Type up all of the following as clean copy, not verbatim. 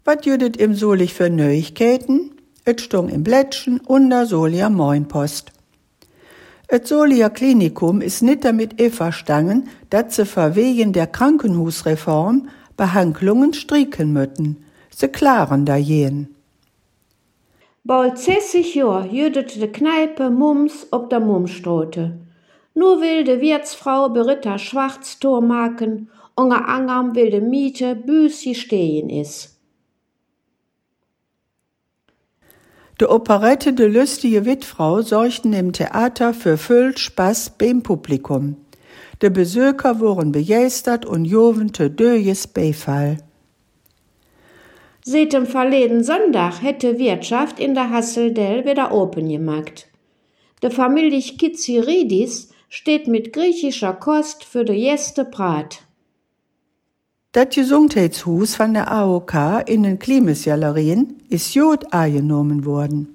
Wat jüdet im Solich für Neuigkeiten? Et stung im Blättchen und der Solier Moinpost. Et Solier Klinikum ist nicht damit einverstanden, dass sie verwegen der Krankenhusreform Behandlungen stricken müssen. Sie klaren da jen. Bald 60 Jahr jüdet de Kneipe Mums ob der Mumstrote. Nur will de Wirtsfrau Beritta Schwarztor machen, unter anderem will de Miete büsi stehen is. De Operette De lustige Wittfrau sorgten im Theater für viel Spaß beim Publikum. De Besucher wurden begeistert und jovente döjes Beifall. Seit dem verleden Sonntag hätte Wirtschaft in der Hasseldell wieder open gemacht. De Familie Kitziridis steht mit griechischer Kost für de Gäste Brat. Das Gesundheitshus von der AOK in den Klimasgalerien ist jod angenommen worden.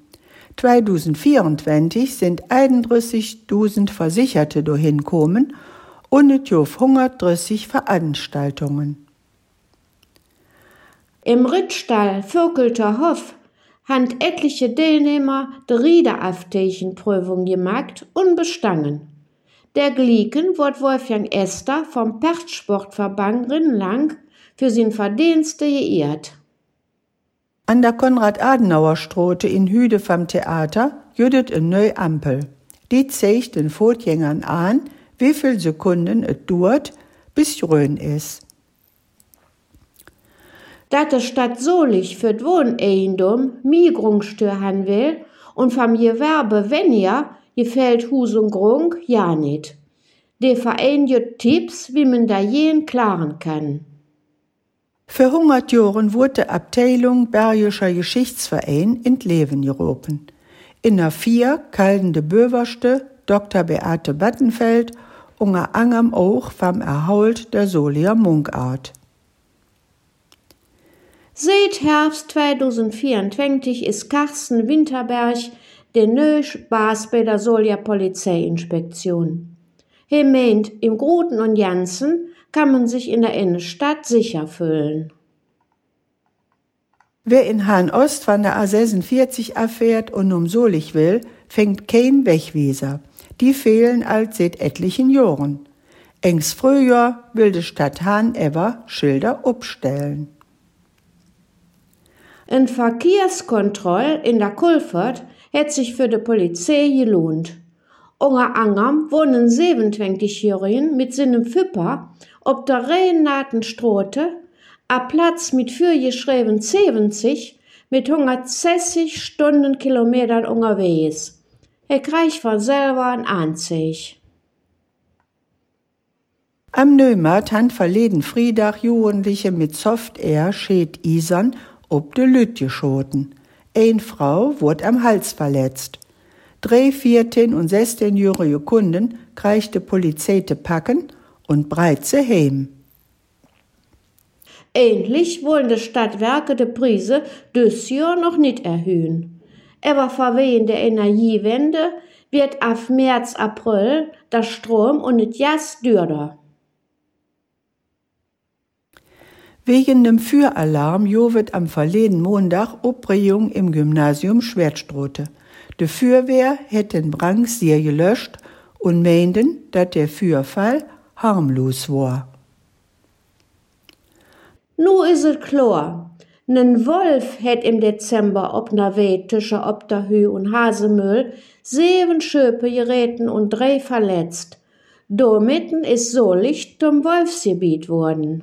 2024 sind 31.000 Versicherte dahin kommen und es gibt 130 Veranstaltungen. Im Rittstall Vökelter Hof haben etliche Teilnehmer die Riederafteichenprüfung gemacht und bestanden. Der Glieken wird Wolfgang Ester vom Perchtsportverband Rinnlang für sein Verdienste geehrt. An der Konrad-Adenauer-Straße in Hüde vom Theater jüdet eine neue Ampel. Die zeigt den Fußgängern an, wie viele Sekunden es dauert, bis grün ist. Dat die Stadt Solich für das Wohneigendom Migrungsstör haben will und vom Gewerbe weniger gefällt Hus und Grunk ja nicht. Der Verein gibt Tipps, wie man da jeden klaren kann. Für 100 Jahren wurde die Abteilung Bergischer Geschichtsverein in Leben gerufen. In der 4 kalten de Böverste Dr. Beate Battenfeld unter anderem auch vom Erhalt der Solier Munkart. Seit Herbst 2024 ist Carsten Winterberg der neue Baas bei der Solier Polizeiinspektion. Er meint, im Großen und Ganzen kann man sich in der Innenstadt sicher fühlen. Wer in Hahn-Ost von der A46 erfährt und Solich will, fängt kein Wegwieser. Die fehlen als seit etlichen Jahren. Engs Frühjahr will die Stadt Hahn ever Schilder upstellen. Ein Verkehrskontroll in der Kulfert hat sich für die Polizei gelohnt. Unter anderem wohnen 27-Jährigen mit seinem Füpper ob der Rheinatenstraße, a Platz mit vorgeschrieben 70 mit 160 Stundenkilometern unterwegs. Er kriegt von selber ein Anzeig. Am Neumarkt han verleden Freitag Jugendliche mit Soft-Air Schäd Isern ob de Lüt geschoten. Eine Frau wurde am Hals verletzt. 3, 14 und 16-jährige Kunden kriegte Polizei te packen und breit sie heim. Ähnlich wollen die Stadtwerke die Preise dieses Jahr noch nicht erhöhen. Aber verwehen der Energiewende wird ab März, April der Strom und das Gas teurer. Wegen dem Feueralarm jovet am verleden Montag Aufregung im Gymnasium Schwertstrote. Die Feuerwehr hätte den Brand sehr gelöscht und meinten, dass der Feuerfall harmlos war. Nu is es klar, nen Wolf hat im Dezember ob ner Weht zwischen Obderhü und Hasemühl 7 Schöpe gereten und 3 verletzt. Domitten ist Solich zum Wolfsgebiet worden.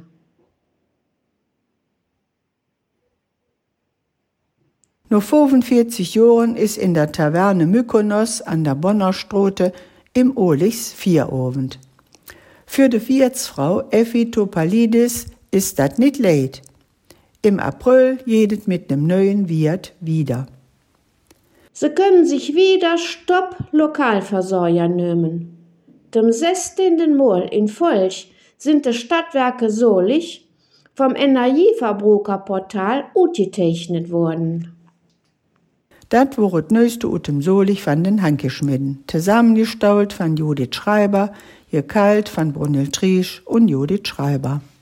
Nur 45 Jahren ist in der Taverne Mykonos an der Bonner Straße im Olichs Vierabend. Für die Wirtsfrau Effi Topalidis ist das nicht leid. Im April jedet mit nem neuen Wirt wieder. Sie können sich wieder Stopp-Lokalversorger nehmen. Dem 16. Mal in Folge sind die Stadtwerke Solich vom Energieverbrucherportal ausgezeichnet worden. Das war das neueste Utem Solich von den Hankeschmidden, zusammengestaut von Judith Schreiber, gekalt von Brunhild Triesch und Judith Schreiber.